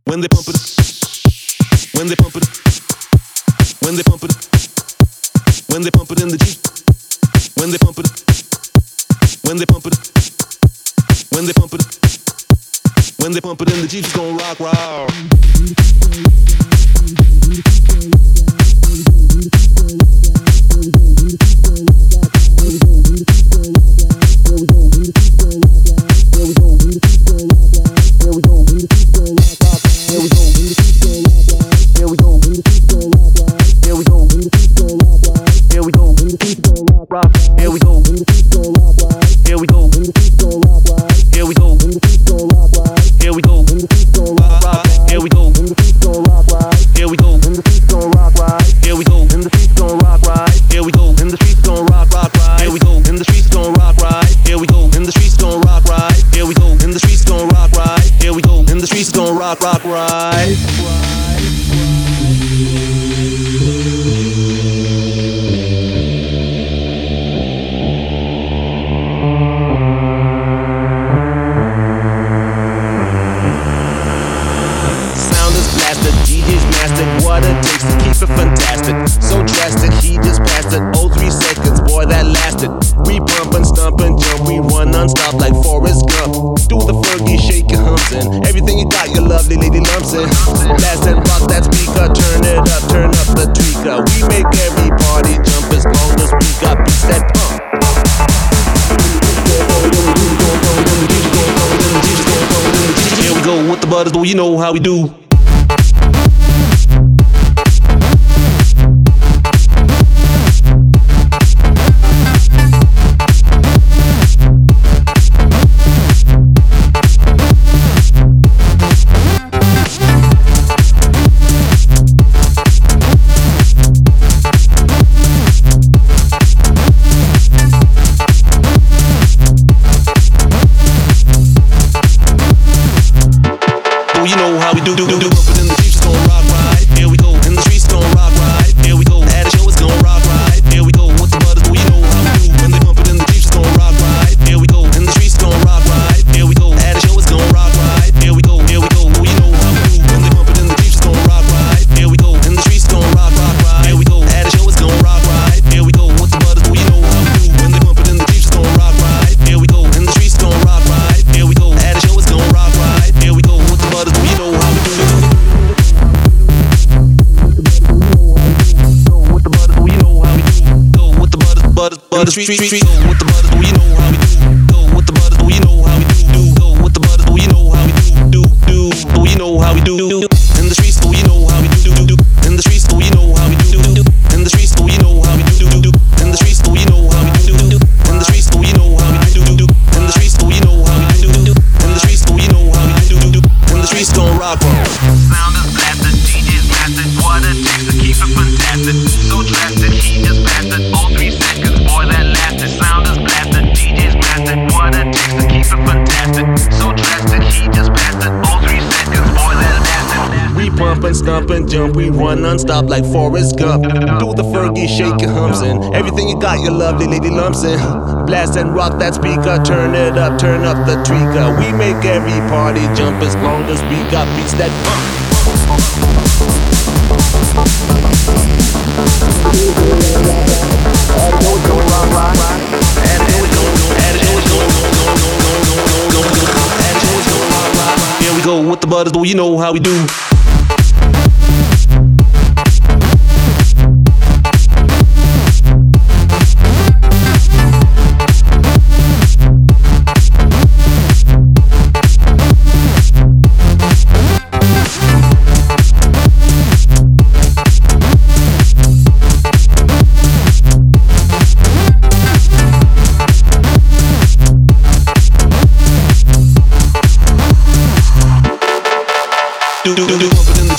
when they pump it, when they pump it, when they pump it, when they pump it in the Jeep, when they pump it, when they pump it, when they pump it, when they pump it in the Jeep, it's gonna rock, rock. Rock, right. Sound is blasted, DJ's mastered. What it takes to keep it fantastic. So drastic, he just passed it. Oh, 3 seconds, boy, that lasted. We pump and stomp and jump, we run non-stop like Forrest Gump. Do the Fergie, shake your humps in. Everything you got, your lovely lady lumps in. Blast and rock that speaker, turn up the tweaker. We make every party jump as long as we got beats that pump. Here we go with the butters, but you know how we do. You know how we do. Pump it in the Jeep, it's gon' rock, right. Here we go. In the streets, gon' rock, right. Here we go. At a show, it's gon' rock, right. Here we go. With the butters, you know how we do. When they pump it in the Jeep, it's gon' rock, right. Here we go. In the streets, gon' rock, right. Here we go. At a show, it's gon' rock, right. Here we go. You know how we do. When they pump it in the Jeep, it's gon' rock, right. Here we go. In the streets, gon' rock, right. Here we go. At a show, it's gon' rock, right. Here we go. With the butters, you know how we do. When they pump it in the Jeep, it's gon' rock, right. Here we go. In the streets, gon' rock, right. Here we go. At a show, it's gon' rock, right. Here we go. With the butters, you know how we do. Butter street, go with the butters, we know how we do. Go with the butters, we know how we do. Go with the butters, we know how we do. We know how we do. In the streets, we know how we do. In the streets, we know how we do. In the streets, we know how we do. In the streets, we know how we do. In the streets, we know how we do. In the streets, we know how we do. In the streets, we know how we do. In the streets, gon' rock. Sound is blasted, DJ's mastered. What it takes to keep it fantastic. So drastic, he just passed it. Oh, 3 seconds, boy, that lasted. Sound is blasted, DJ's mastered. What it takes to keep it fantastic. So drastic, he just passed it. Oh, 3 seconds, boy, that lasted. We pump and stomp and jump, we run non-stop like Forrest Gump. Do the Fergie, shake your humps in. Everything you got, your lovely lady lumps in. Blast and rock that speaker, turn up the tweaker. We make every party jump as long as we got beats that pump. Here we go with the butters, you know how we do. Do pump it in the